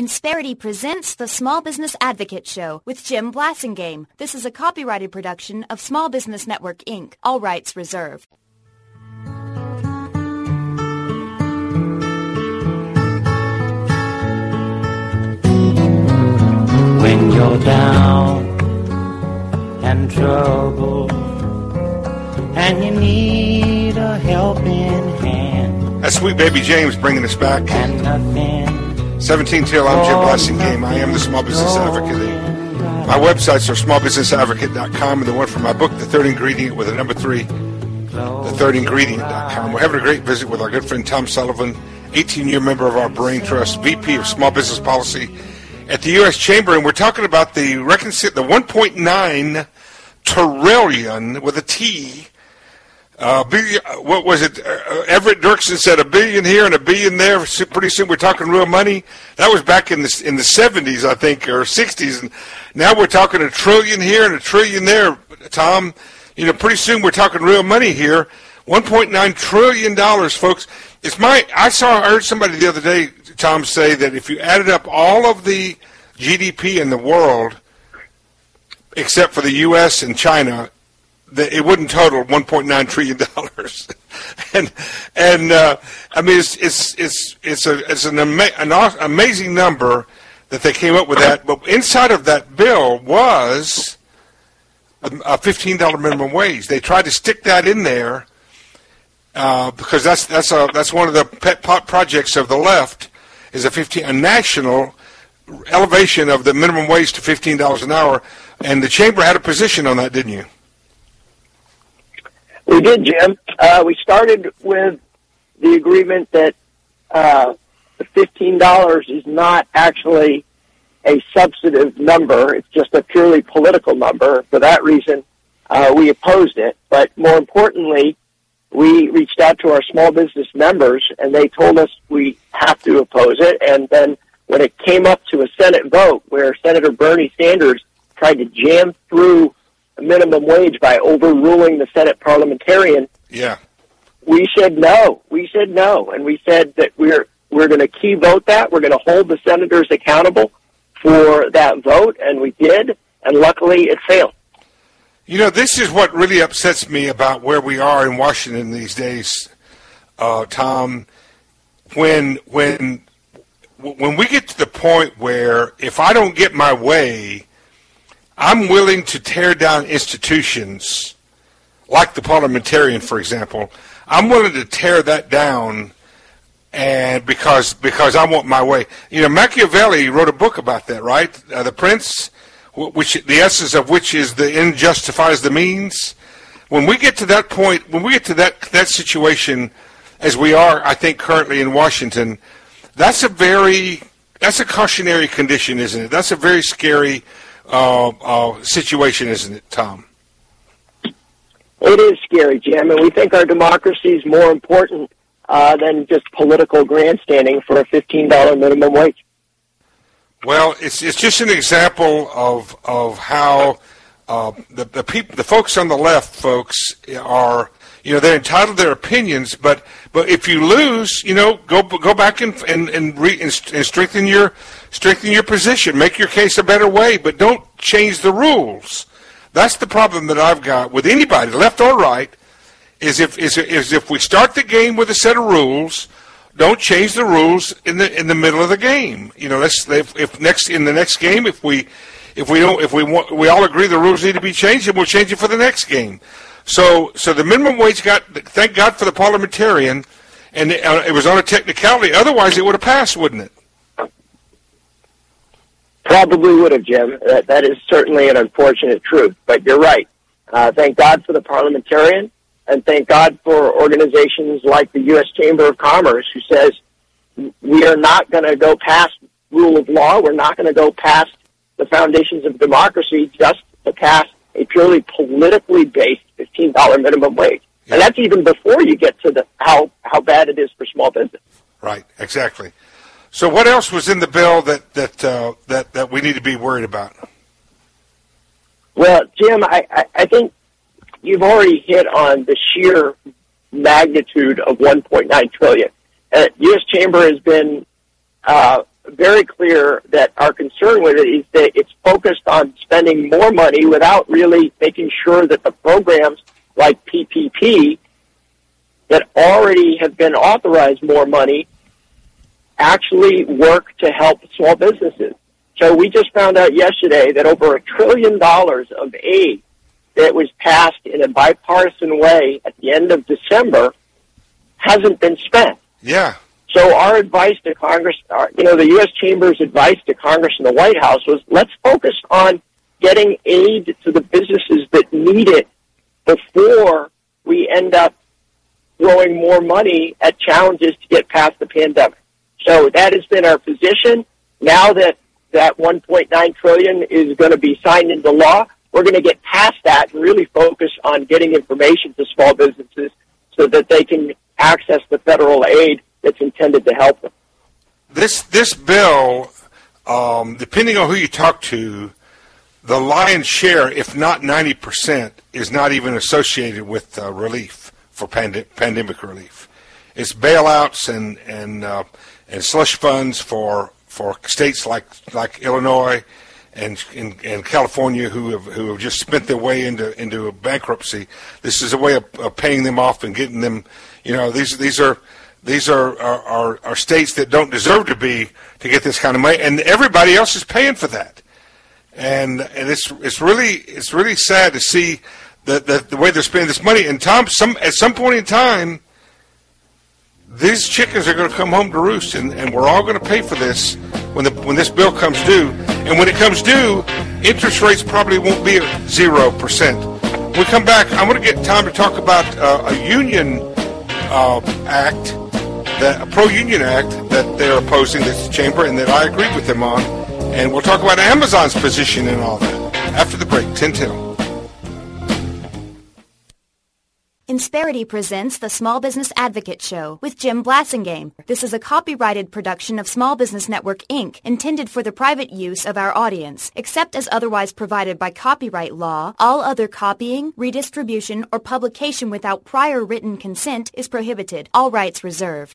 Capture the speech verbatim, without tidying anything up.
Insperity presents the Small Business Advocate Show with Jim Blasingame. This is a copyrighted production of Small Business Network, Incorporated. All rights reserved. When you're down and troubled and you need a helping hand. That's Sweet Baby James bringing us back. And nothing. seventeen till I'm Jim Blasingame. I am the Small Business Advocate. My websites are small business advocate dot com and the one for my book, The Third Ingredient, with a number three, the third ingredient dot com. We're having a great visit with our good friend Tom Sullivan, eighteen-year member of our Brain Trust, V P of Small Business Policy at the U S Chamber, and we're talking about the reconcil- the one point nine trillion with a T. Uh, billion, what was it? Uh, Everett Dirksen said a billion here and a billion there. Pretty soon we're talking real money. That was back in the in the seventies, I think, or sixties. And now we're talking a trillion here and a trillion there. Tom, you know, pretty soon we're talking real money here. one point nine trillion dollars, folks. It's my. I saw. I heard somebody the other day, Tom, say that if you added up all of the G D P in the world, except for the U S and China, that it wouldn't total one point nine trillion dollars. and and uh, I mean, it's it's it's it's a it's an, ama- an amazing number that they came up with that. But inside of that bill was a, a fifteen dollar minimum wage. They tried to stick that in there uh, because that's that's a that's one of the pet pot projects of the left is a fifteen a national elevation of the minimum wage to fifteen dollars an hour. And the chamber had a position on that, didn't you? We did, Jim. Uh, we started with the agreement that uh, the fifteen dollars is not actually a substantive number. It's just a purely political number. For that reason, uh, we opposed it. But more importantly, we reached out to our small business members, and they told us we have to oppose it. And then when it came up to a Senate vote where Senator Bernie Sanders tried to jam through a minimum wage by overruling the Senate parliamentarian, yeah, we said no. We said no, and we said that we're we're going to key vote that. We're going to hold the senators accountable for that vote, and we did, and luckily it failed. You know, this is what really upsets me about where we are in Washington these days, uh, Tom. When when when we get to the point where if I don't get my way, I'm willing to tear down institutions like the parliamentarian, for example. I'm willing to tear that down, and because because I want my way. You know, Machiavelli wrote a book about that, right? Uh, the Prince, which the essence of which is the end justifies the means. When we get to that point, when we get to that that situation, as we are, I think currently in Washington, that's a very that's a cautionary condition, isn't it? That's a very scary Uh, uh, situation, isn't it, Tom? It is scary, Jim, and we think our democracy is more important uh, than just political grandstanding for a fifteen dollar minimum wage. Well, it's it's just an example of of how uh, the the people, the folks on the left, folks, are. You know, they're entitled to their opinions, but but if you lose, you know, go go back and and and, re, and strengthen your strengthen your position, make your case a better way, but don't change the rules. That's the problem that I've got with anybody, left or right, is if is, is if we start the game with a set of rules, don't change the rules in the in the middle of the game. You know, let's if, if next in the next game, if we if we don't if we want we all agree the rules need to be changed, and we'll change it for the next game. So, so the minimum wage got. Thank God for the parliamentarian, and it, uh, it was on a technicality. Otherwise, it would have passed, wouldn't it? Probably would have, Jim. That, that is certainly an unfortunate truth. But you're right. Uh, thank God for the parliamentarian, and thank God for organizations like the U S Chamber of Commerce, who says we are not going to go past rule of law. We're not going to go past the foundations of democracy just to pass a purely politically based fifteen dollar minimum wage. Yeah. And that's even before you get to the how, how bad it is for small business. Right, exactly. So what else was in the bill that that uh, that, that we need to be worried about? Well, Jim, I, I, I think you've already hit on the sheer magnitude of one point nine trillion dollars. Uh, U S Chamber has been uh, very clear that our concern with it is that it's focused on spending more money without really making sure that the programs like P P P that already have been authorized more money actually work to help small businesses. So we just found out yesterday that over a trillion dollars of aid that was passed in a bipartisan way at the end of December hasn't been spent. Yeah. So our advice to Congress, our, you know, the U S Chamber's advice to Congress and the White House was, let's focus on getting aid to the businesses that need it before we end up throwing more money at challenges to get past the pandemic. So that has been our position. Now that that one point nine trillion dollars is going to be signed into law, we're going to get past that and really focus on getting information to small businesses so that they can access the federal aid that's intended to help them. This this bill, um, depending on who you talk to, the lion's share, if not ninety percent, is not even associated with uh, relief for pand- pandemic relief. It's bailouts and and uh, and slush funds for for states like like Illinois and and, and California who have who have just spent their way into into a bankruptcy. This is a way of, of paying them off and getting them. You know, these these are. These are, are, are states that don't deserve to be to get this kind of money, and everybody else is paying for that. And and it's it's really it's really sad to see the the, the way they're spending this money. And Tom, some at some point in time, these chickens are going to come home to roost, and, and we're all going to pay for this when the when this bill comes due. And when it comes due, interest rates probably won't be at zero percent. When we come back, I'm going to get Tom to talk about uh, a union uh, act. That, a pro-union act that they're opposing, this chamber, and that I agreed with them on. And we'll talk about Amazon's position and all that after the break. ten till. Insperity presents the Small Business Advocate Show with Jim Blasingame. This is a copyrighted production of Small Business Network, Incorporated, intended for the private use of our audience. Except as otherwise provided by copyright law, all other copying, redistribution, or publication without prior written consent is prohibited. All rights reserved.